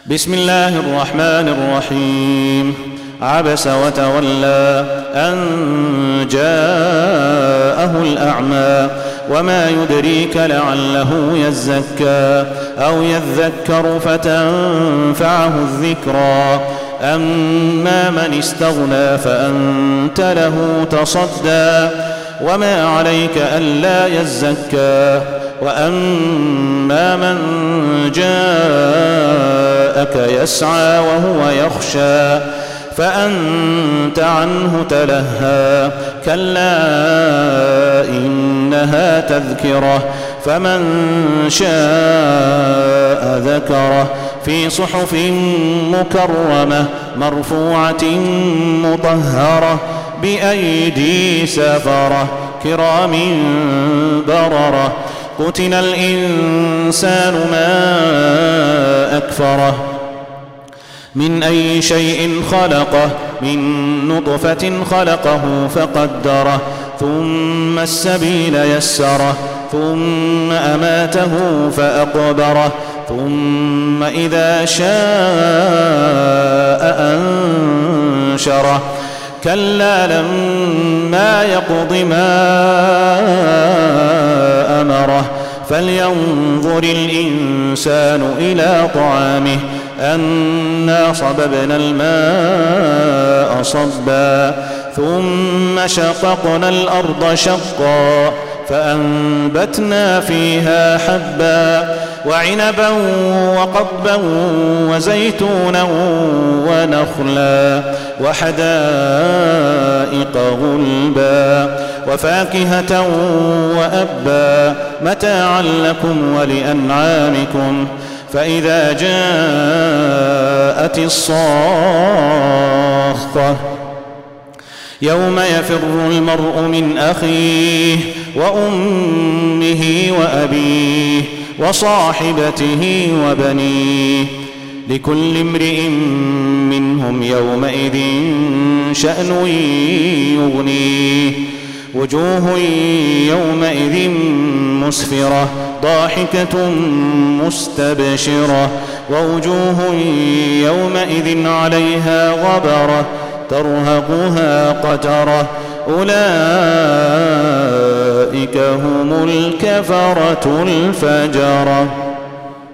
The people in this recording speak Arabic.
بسم الله الرحمن الرحيم. عبس وتولى أن جاءه الأعمى وما يدريك لعله يزكى أو يذكر فتنفعه الذكرى أما من استغنى فأنت له تصدى وما عليك ألا يزكى وأما من جاءك يسعى وهو يخشى فأنت عنه تلهى كلا إنها تذكرة فمن شاء ذكره في صحف مكرمة مرفوعة مطهرة بأيدي سفرة كرام بررة قتل الإنسان ما أكفره من أي شيء خلقه من نطفة خلقه فقدره ثم السبيل يسره ثم أماته فأقبره ثم إذا شاء أنشره كلا لما يقض ما أمره فلينظر الإنسان إلى طعامه أنا صببنا الماء صبا ثم شققنا الأرض شقا فأنبتنا فيها حبا وعنبا وقضبا وزيتونا ونخلا وحدائق غلبا وفاكهة وأبا متاعا لكم ولأنعامكم فإذا جاءت الصاخة يوم يفر المرء من أخيه وأمه وأبيه وصاحبته وبنيه لكل امرئ منهم يومئذ شأن يغنيه وجوه يومئذ مسفرة ضاحكة مستبشرة ووجوه يومئذ عليها غبرة ترهقها قترة أولئك هم الكفرة الفجرة.